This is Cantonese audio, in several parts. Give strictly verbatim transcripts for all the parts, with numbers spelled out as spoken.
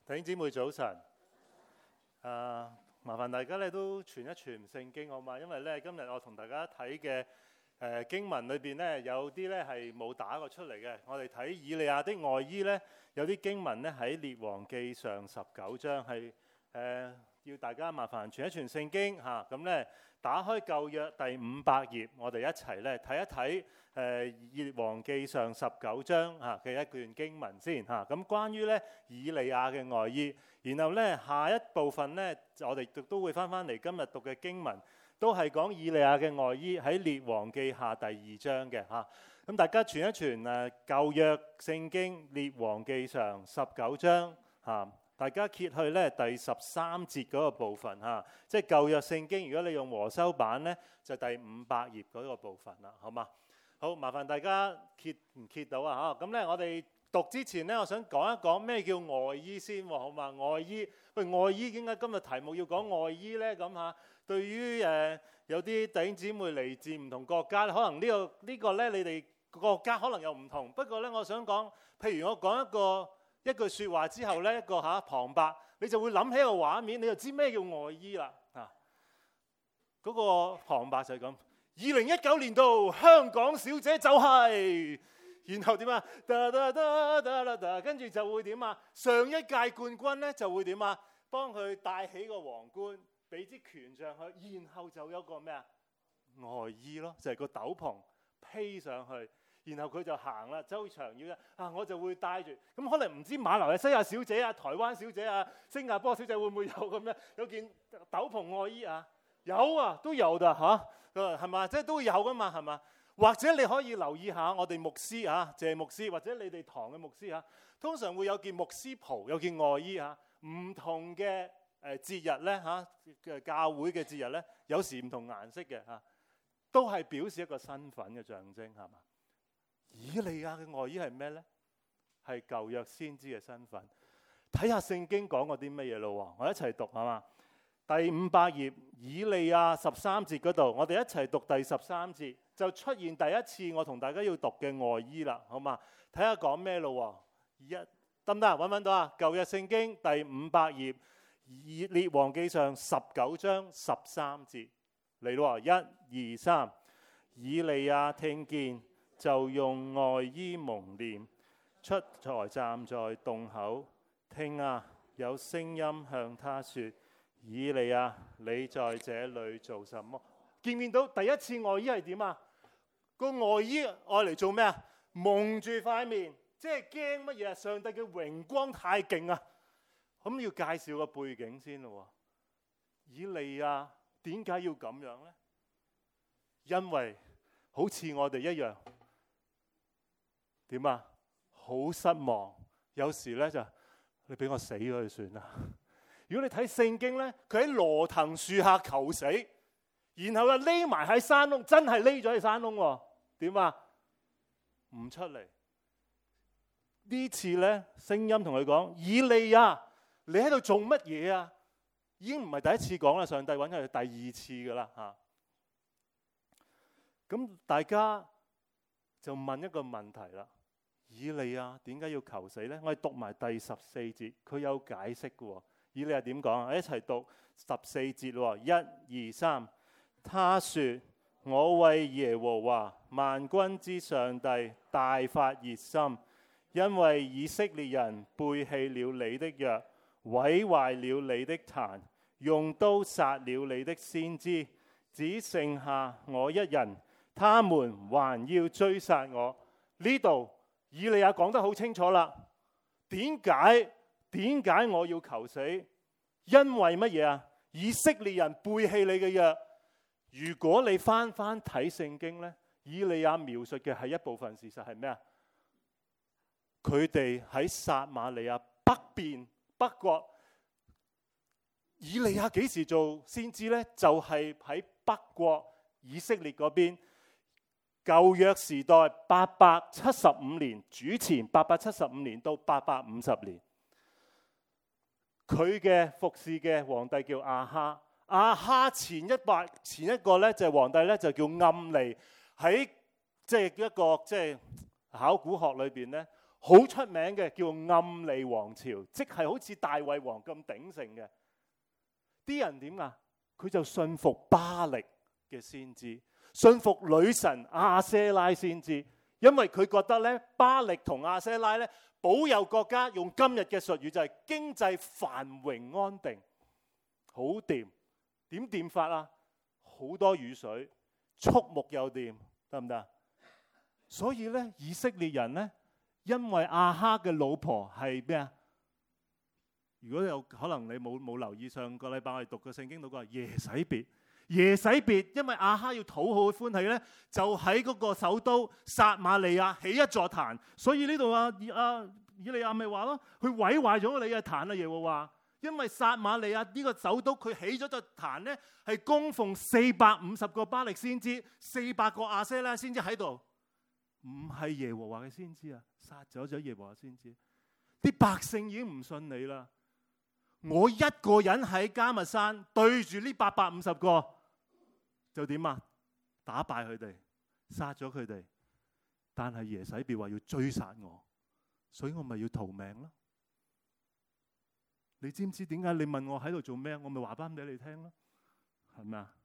弟兄姊妹早晨，啊，麻煩大家咧都傳一傳聖經好嘛？因為咧今日我同大家睇嘅誒經文裏邊咧有啲咧係冇打過出嚟嘅。我哋睇以利亞的外衣咧，有啲經文咧喺列王記上十九章係誒、呃、要大家麻煩傳一傳聖經嚇。咁、啊、咧打開舊約第五百頁，我哋一齊咧睇一睇。誒列王記上十九章嚇嘅一段經文先嚇，咁關於咧以利亞嘅外衣，然後咧下一部分咧我哋都會翻翻嚟今日讀嘅經文，都係講以利亞嘅外衣喺列王記下第二章嘅嚇。咁大家傳一傳誒舊約聖經列王記上十九章嚇，大家揭去咧第十三節嗰個部分嚇，即係舊約聖經。如果你用和修版咧，就第五百頁嗰個部分啦，好嘛？好，麻煩大家揭唔揭到啊？嚇，咁咧我哋讀之前咧，我想講一講咩叫外衣先喎，好嘛？外衣，喂，外衣點解今日題目要講外衣咧？咁嚇，對於誒、呃、有啲弟兄姊妹嚟自唔同國家，可能、這個這個、呢個呢個咧你哋國家可能又唔同。不過咧，我想講，譬如我講一個一句説話之後咧，一個嚇、啊、旁白，你就會諗起一個畫面，你就知咩叫外衣啦。啊，嗰、那個旁白就係咁。二零一九年度香港小姐就係、是，然後點啊？噠噠噠噠噠噠，跟住就會點啊？上一屆冠軍咧就會點啊？幫佢戴起個皇冠，俾支權杖佢，然後就有個咩啊？外衣咯，就係、是、個斗篷披上去，然後佢就行啦。周長要啊，我就會戴住。咁可能唔知馬來西亞小姐啊、台灣小姐啊、新加坡小姐會唔會有咁樣有件斗篷外衣啊？有啊，都有㗎嚇。係嘛？即係都有噶嘛？係嘛？或者你可以留意下我哋牧師啊，謝牧師或者你哋堂嘅牧師啊，通常會有件牧師袍，有件外衣啊。唔同嘅誒節日咧嚇嘅教會嘅節日咧，有時唔同顏色嘅嚇，都係表示一個身份嘅象徵，係嘛？以利亞嘅外衣係咩咧？係舊約先知嘅身份。睇下聖經講過啲乜嘢咯？我一齊讀係嘛？第五百頁以利亞十三節嗰度，我哋一齊讀第十三節，就出現第一次我同大家要讀嘅外衣啦，好嘛？睇下講咩咯？一得唔得？揾唔揾到啊？舊約聖經第五百頁以列王記上十九章十三節嚟咯，一二三，以利亞聽見就用外衣蒙臉，出來站在洞口，聽啊，有聲音向他說。以利亞，你在這裏做什麼？見唔見到第一次外衣係點啊？個外衣愛嚟做咩啊？蒙住塊面，即係驚乜嘢啊？上帝嘅榮光太勁啊！咁要介紹個背景先咯。以利亞點解要咁樣呢？因為好似我哋一樣，點啊？好失望，有時咧就你俾我死咗就算啦。如果你睇聖經咧，佢喺羅騰樹下求死，然後又匿埋喺山窿，真係匿咗喺山窿喎。點啊？唔出嚟。呢次咧，聲音同佢講：以利亞，你喺度做乜嘢啊？已經唔係第一次講啦，上帝揾佢係第二次噶啦嚇。咁大家就問一個問題啦：以利亞點解要求死咧？我哋讀埋第十四節，佢有解釋嘅喎。以利亞點講啊？一齊讀十四節喎，一二三。他說：我為耶和華萬軍之上帝大發熱心，因為以色列人背棄了你的約，毀壞了你的壇，用刀殺了你的先知，只剩下我一人，他們還要追殺我。呢度以利亞講得好清楚啦。點解？點解我要求死？因為乜嘢啊？以色列人背棄你嘅約。如果你翻翻睇聖經呢，以利亞描述嘅係一部分事實係咩啊？佢哋喺撒瑪利亞北邊北國。以利亞幾時做先知呢？就係喺北國以色列嗰邊。舊約時代八百七十五年，主前八百七十五年到八百五十年。佢嘅服侍嘅皇帝叫亞哈，亞哈前一百前一個咧就係皇帝咧就叫暗利，喺即係一個即係考古學裏邊咧好出名嘅叫暗利王朝，即係好似大衛王咁鼎盛嘅。啲人點啊？佢就信服巴力嘅先知，信服女神亞舍拉先知，因為佢覺得咧巴力同亞舍拉咧保佑國家，用今日嘅術語就係經濟繁榮安定，好掂。點掂法啊？好多雨水，畜牧又掂，得唔得？所以咧，以色列人咧，因為亞哈嘅老婆係咩啊？如果有可能你冇冇留意上個禮拜我哋讀嘅聖經度講耶洗別，耶洗別因為亞哈要討好歡喜咧，就喺嗰個首都撒瑪利亞起一座壇，所以呢度啊啊以利亞咪話咯，佢毀壞咗你嘅壇啊，耶和華。因為撒瑪利亞呢個首都佢起咗座壇咧，係供奉四百五十個巴力先知，四百個亞舍拉先知喺度，唔係耶和華嘅先知啊，殺咗咗耶和華先知，啲百姓已經唔信你啦。我一個人喺迦密山對住呢八百五十個，就點啊？打敗佢哋，殺咗佢哋。但係耶洗別話要追殺我，所以我咪要逃命咯。你知唔知點解？你問我喺度做咩？我咪話翻俾你聽咯，係咪啊？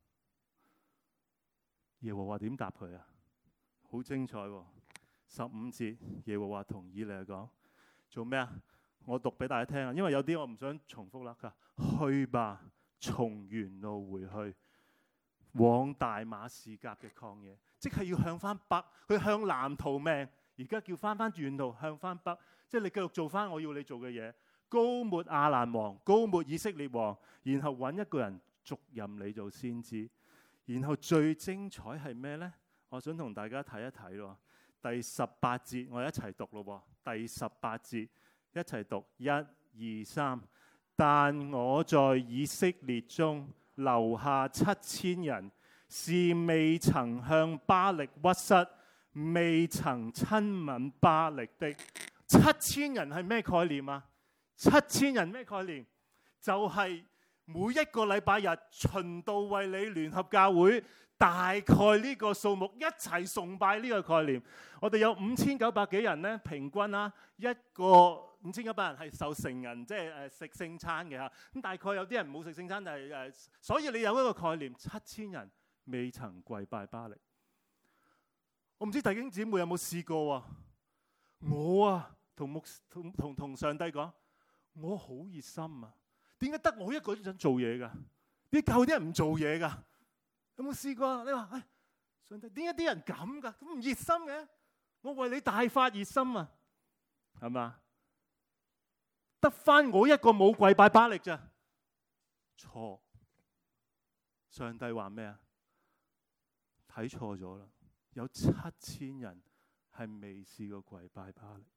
耶和華點答佢啊？好精彩喎！十五節，耶和華同以利亞講：做咩啊？我讀俾大家聽啊，因為有啲我唔想重複啦。佢話：去吧，從原路回去，往大馬士革嘅曠野，即係要向翻北，佢向南逃命，而家叫翻翻原路向翻北，即係你繼續做翻我要你做嘅嘢。膏抹亞蘭王，膏抹以色列王，然後揾一個人續任你做先知。然後最精彩係咩呢？我想同大家睇一睇咯。第十八節，我哋一齊讀咯。第十八節一齊讀，一二三。但我在以色列中留下七千人，是未曾向巴力屈膝，未曾親吻巴力的。七千人係咩概念啊？七千人咩概念？就係、是、每一個禮拜日循道衛理聯合教會大概呢個數目一齊崇拜呢個概念。我哋有五千九百幾人咧，平均啦，一個五千九百人係受成人即係誒食聖餐嘅嚇。咁大概有啲人冇食聖餐，但係誒，所以你有一個概念，七千人未曾跪拜巴力。我唔知弟兄姊妹有冇試過啊？我啊同牧同同同上帝講。我好熱心啊！點解得我一個人想做嘢㗎？啲教會啲人唔做嘢㗎？有冇試過？你話，唉，上帝點解啲人咁㗎？咁唔熱心嘅？我為你大發熱心啊，係嘛？得返我一個冇跪拜巴力咋？錯！上帝話咩啊？睇錯咗啦！有七千人係未試過跪拜巴力。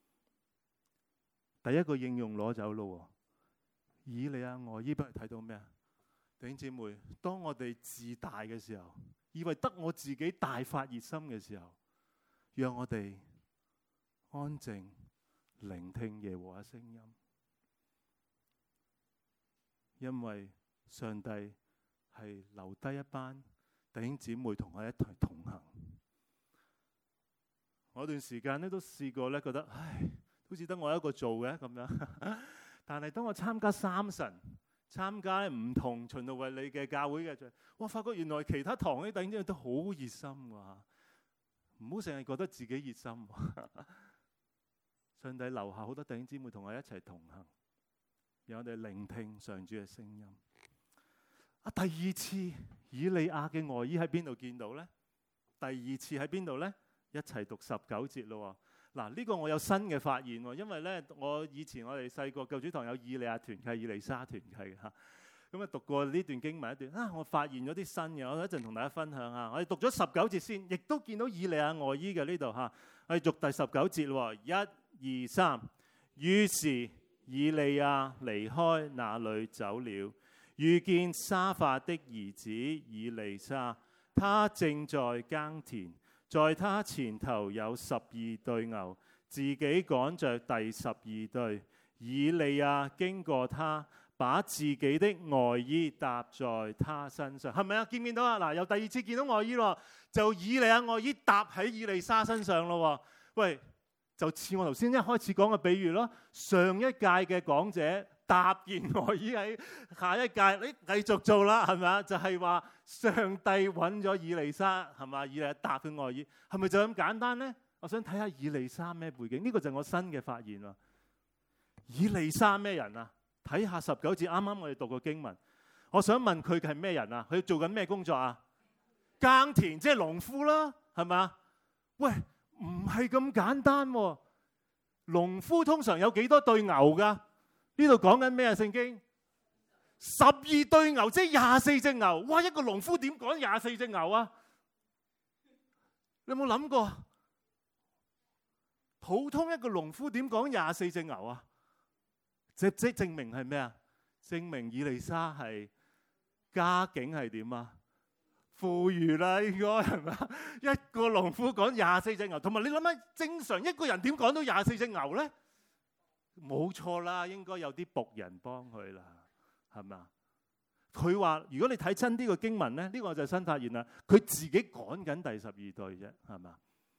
第一個應用攞走咯，以利亞外衣俾佢睇到咩啊？弟兄姊妹，當我哋自大嘅時候，以為得我自己大發熱心嘅時候，讓我哋安靜聆聽耶和華聲音，因為上帝係留低一班弟兄姊妹同我一齊同行。我段時間咧都試過咧，覺得唉。好似得我一個做嘅咁樣，但係當我參加三神、參加唔同循道衛理嘅教會嘅，我發覺原來其他堂啲弟兄姊妹都好熱心㗎，唔好成日覺得自己熱心。上帝留下好多弟兄姊妹同我一齊同行，讓我哋聆聽上主嘅聲音。啊，第二次以利亞嘅外衣喺邊度見到呢？第二次喺邊度呢？一齊讀十九節咯。嗱，呢個我有新嘅發現喎，因為咧，我以前我哋細個救主堂有以利亞團契、以利沙團契嘅嚇，咁啊讀過呢段經文一段啊，我發現咗啲新嘅，我一陣同大家分享下。我哋讀咗十九節先，亦都見到以利亞外衣嘅呢度嚇，我哋讀第十九節喎，一、二、三。於是以利亞離開那裡走了，遇見沙法的兒子以利沙，他正在耕田。在他前頭有十二對牛，自己趕着第十二對。以利亞經過他，把自己的外衣搭在他身上，係咪啊？見唔見到啊？嗱，又第二次見到外衣咯，就以利亞外衣搭喺以利沙身上咯。喂， 就似我頭先一開始講嘅比喻咯。上一屆嘅講者答完外衣喺下一屆，你繼續做啦，係咪啊？就係話上帝揾咗以利沙，係嘛？以利亞答佢外衣，係咪就咁簡單咧？我想睇下以利沙咩背景，呢個就係我新嘅發現啊！以利沙咩人啊？睇下十九節，啱啱我哋讀過經文。我想問佢係咩人啊？佢做緊咩工作啊？耕田，即係農夫啦，係咪啊？喂，唔係咁簡單喎！農夫通常有幾多對牛噶？呢度講緊咩啊？聖經十二對牛，即係廿四隻牛。哇！一個農夫點趕廿四隻牛啊？你有冇諗過？普通一個農夫點趕廿四隻牛啊？即即證明係咩啊？證明以利沙係家境係點啊？富裕啦，應該係咪啊？一個農夫趕廿四隻牛，同埋你諗下，正常一個人點趕到廿四隻牛咧？冇錯啦，應該有啲僕人幫佢啦，係咪啊？佢話：如果你睇真啲個經文咧，呢個就係新發現啦。佢自己趕緊第十二對啫，係咪啊？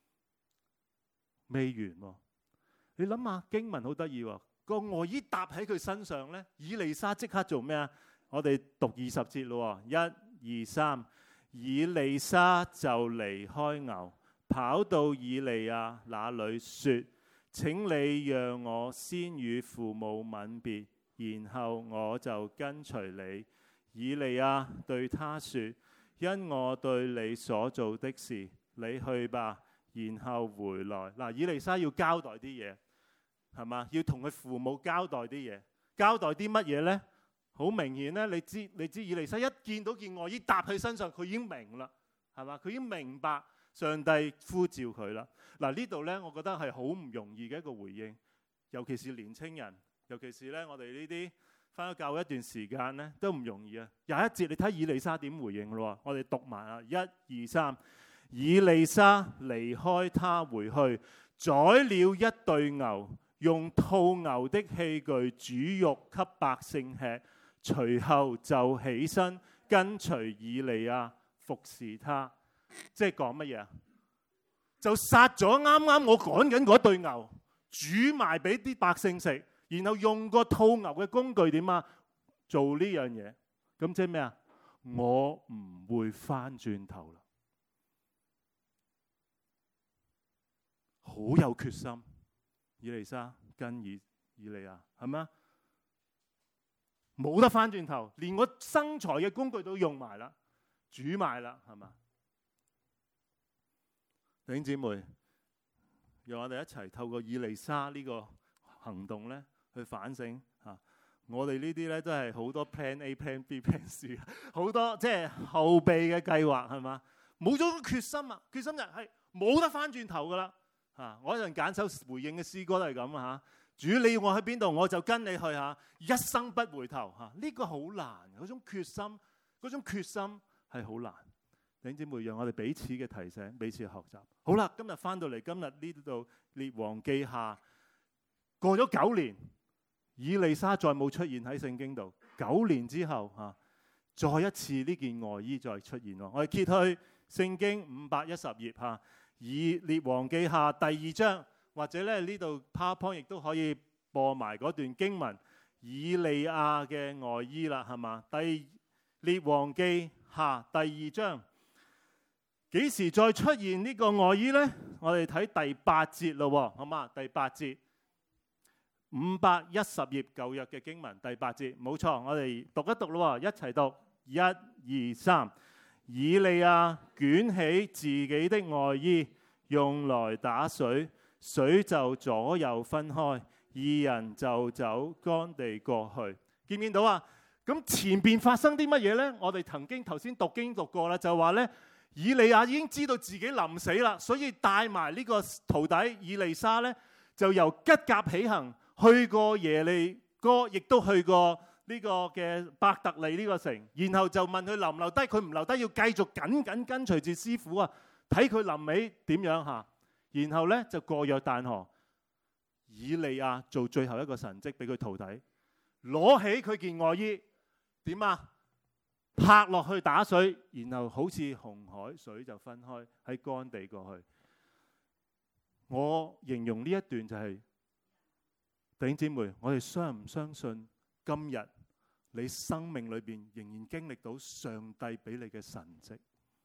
未完喎！你諗下經文好得意喎，個外衣搭喺佢身上咧，以利沙即刻做咩啊？我哋讀二十節咯，一、二、三。以利沙就離開牛，跑到以利亞那裡說：請你讓我先與父母吻別，然後我就跟隨你。以利亞對他說：因我對你所做的事，你去吧，然後回來。嗱，以利沙要交代啲嘢，係嘛？要同佢父母交代啲嘢，交代啲乜嘢呢？好明顯咧，你知你知以利沙一見到件外衣搭喺身上，佢已經明啦，係嘛？佢已經明白上帝呼召佢啦。嗱，呢度咧，我覺得係好唔容易嘅一個回應，尤其是年青人，尤其是咧我哋呢啲返咗教會一段時間咧，都唔容易啊。廿一節你睇以利沙點回應咯？我哋讀埋啊，一、二、三。以利沙離開他回去，宰了一對牛，用套牛的器具煮肉給百姓吃。隨後就起身跟隨以利亞服侍他，即係講乜嘢啊？就殺咗啱啱我趕緊嗰對牛，煮埋俾啲百姓食，然後用個套牛嘅工具點啊？做呢樣嘢，咁即係咩啊？我唔會翻轉頭啦，好有決心。以利沙跟以以利亞係咪啊？冇得翻轉頭，連我生財嘅工具都用埋啦，煮埋啦，係嘛？弟兄姊妹，讓我哋一齊透過以利沙呢個行動咧，去反省嚇。我哋呢啲咧都係好多 plan A、plan B、plan C， 好多即係後備嘅計劃，係嘛？冇咗個決心啊！決心就係冇得翻轉頭噶啦嚇。我一陣揀首回應嘅詩歌都係咁啊嚇。主你要我去邊度，我就跟你去嚇，一生不回頭嚇。呢個好難，嗰種決心，嗰種決心係好難。弟兄姊妹，讓我哋彼此嘅提醒，彼此嘅學習。好啦，今日翻到嚟，今日呢度列王記下過咗九年，以利沙再冇出現喺聖經度。九年之後嚇，再一次呢件外衣再出現喎。我哋揭去聖經五百一十頁嚇，以列王記下第二章。或者咧呢度 PowerPoint 亦都可以播埋嗰段經文，以利亞嘅外衣啦，係嘛？第列王記下第二章，幾時再出現呢個外衣呢？我哋睇第八節咯，好嘛？第八節，五百一十頁舊約嘅經文，第八節，冇錯，我哋讀一讀咯，一齊讀，一、二、三。以利亞捲起自己的外衣，用來打水。水就左右分開，二人就走乾地過去。見唔見到啊？咁前邊發生啲乜嘢呢？我哋曾經頭先讀經讀過啦，就話呢，以利亞已經知道自己臨死啦，所以帶埋呢個徒弟以利沙呢，就由吉甲起行，去過耶利哥，亦都去過呢個嘅伯特利呢個城，然後就問佢留唔留低，佢唔留低，要繼續緊緊跟隨住師傅啊，睇佢臨尾點樣嚇。然後咧就過約旦河，以利亞做最後一個神蹟俾佢徒弟，攞起佢件外衣，點啊？拍落去打水，然後好似紅海水就分開喺乾地過去。 我形容呢一段就係、弟兄姊妹，我哋相唔相信今日你生命裏邊仍然經歷到上帝俾你嘅神蹟？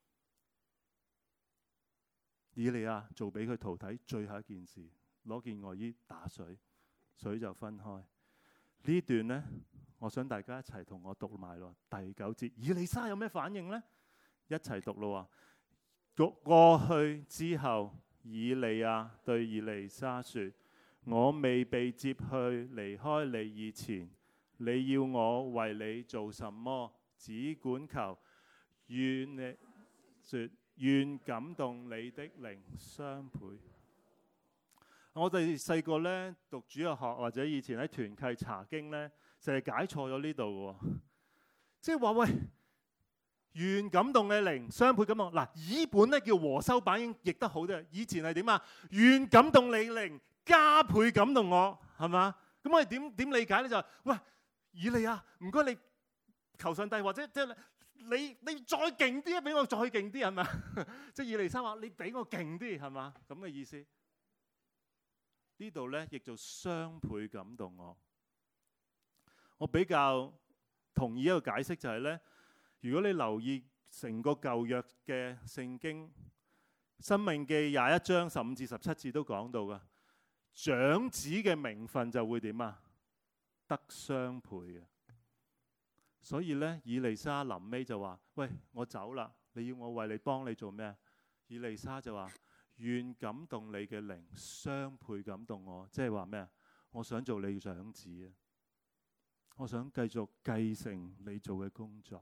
以利亞做俾佢徒弟最後一件事，攞件外衣打水，水就分開。呢段呢，我想大家一齊同我讀埋咯。第九節，以利沙有咩反應呢？一齊讀咯。過過去之後，以利亞對以利沙說：我未被接去離開你以前，你要我為你做什麼？只管求，願你說。願感動你的靈雙倍。我哋細個咧讀主日學或者以前喺團契查經咧，成日解錯咗呢度嘅，即係話喂，願感動你靈雙倍感動。嗱，依本咧叫和修版已經譯得好啲。以前係點啊？願感動你靈加倍感動我，係嘛？咁我哋點點理解咧？就係喂，以利亞，唔該你求上帝或者即係。你你再勁啲啊！俾我再勁啲係咪？即係以利沙話：你俾我勁啲係嘛？咁嘅意思。呢度咧亦做雙倍感動我。我比較同意一個解釋就係咧，如果你留意成個舊約嘅聖經，申命記廿一章十五至十七節都講到噶，長子嘅名分就會點啊？得雙倍嘅。所以咧，以利沙臨尾就話：喂，我走啦，你要我為你幫你做咩？以利沙就話：願感動你嘅靈雙倍感動我，即係話咩啊？我想做你長子啊！我想繼續繼承你做嘅工作。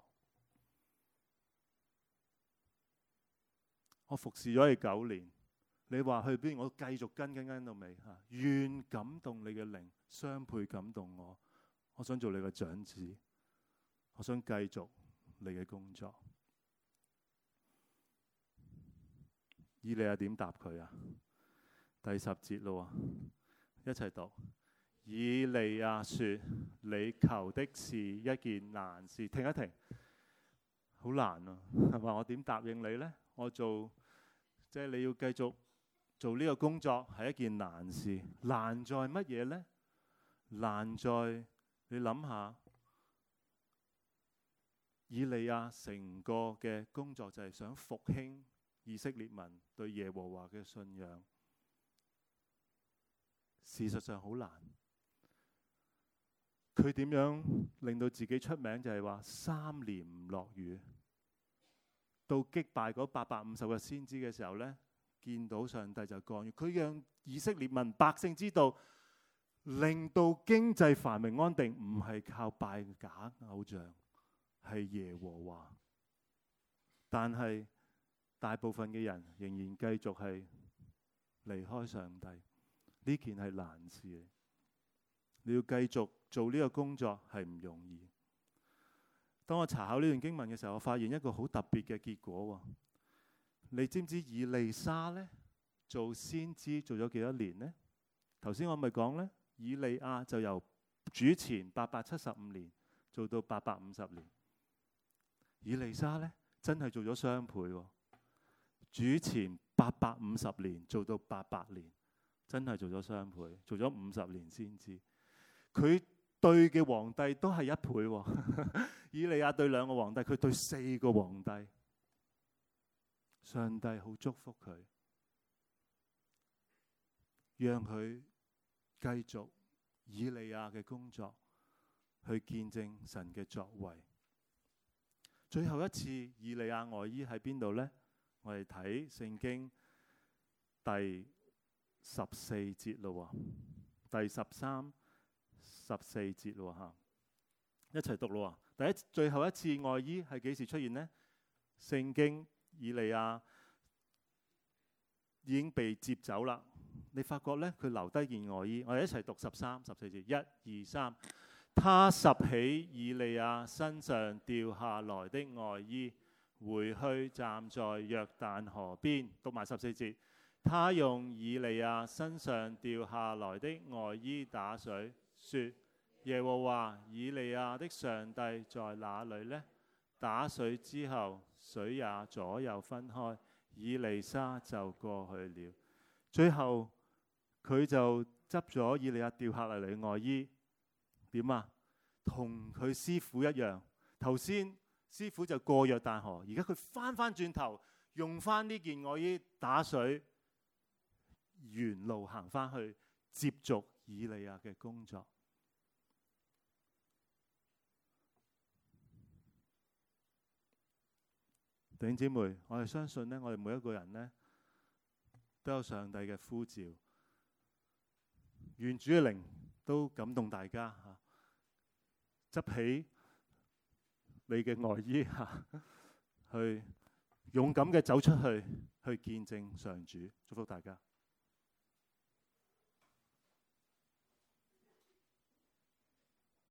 我服侍咗你九年，你話去邊，我繼續跟跟跟到尾嚇。願感動你嘅靈雙倍感動我，我想做你嘅長子。我想繼續你嘅工作。以利亞點答佢啊？第十節咯，一齊讀。以利亞說：你求的是一件難事。停一停，好難啊，係嘛？我點答應你呢？我做即係你要繼續做呢個工作係一件難事。難在乜嘢呢？難在你諗下。以利亞成個嘅工作就係想復興以色列民對耶和華嘅信仰，事實上好難。佢點樣令到自己出名？就係話三年唔落雨，到擊敗嗰八百五十個先知嘅時候呢，見到上帝就降雨。佢讓以色列民百姓知道，令到經濟繁榮安定唔係靠拜假偶像，係耶和華。但係大部分嘅人仍然繼續係離開上帝，呢件係難事嚟。你要繼續做呢個工作係唔容易。當我查考呢段經文嘅時候，我發現一個好特別嘅結果。你知唔知以利沙呢做先知做咗幾多年呢？頭先我咪講呢，以利亞就由主前八百七十五年做到八百五十年。以利沙呢真係做咗雙倍，主前八百五十年做到八百年，真係做咗雙倍，做咗五十年先知。佢對嘅皇帝都係一倍，以利亞對兩個皇帝，佢對四個皇帝。上帝好祝福佢，讓佢繼續以利亞嘅工作，去見證神嘅作為。最後一次以利亞外衣喺邊度呢？我哋睇聖經第十四節咯，第十三、十四節咯吓，一齊讀咯。第一，最後一次外衣係幾時出現呢？聖經以利亞已經被接走啦。你發覺呢，佢留低件外衣。我哋一齊讀十三、十四節，一二三。他拾起以利亞身上掉下來的外衣，回去站在約旦河邊。讀埋十四節。他用以利亞身上掉下來的外衣打水，說：耶和華以利亞的上帝在哪裏呢？打水之後，水也左右分開，以利沙就過去了。 最後佢就執咗以利亞掉下嚟嘅外衣，點啊？同佢師傅一樣。頭先師傅就過約旦河，而家佢翻翻轉頭，用翻呢件外衣打水，原路行翻去，接續以利亞嘅工作。弟兄姊妹，我哋相信呢，我哋每一個人呢，都有上帝嘅呼召，願主嘅靈都感動大家嚇，執起你嘅外衣嚇，去勇敢嘅走出去，去見證上主。祝福大家。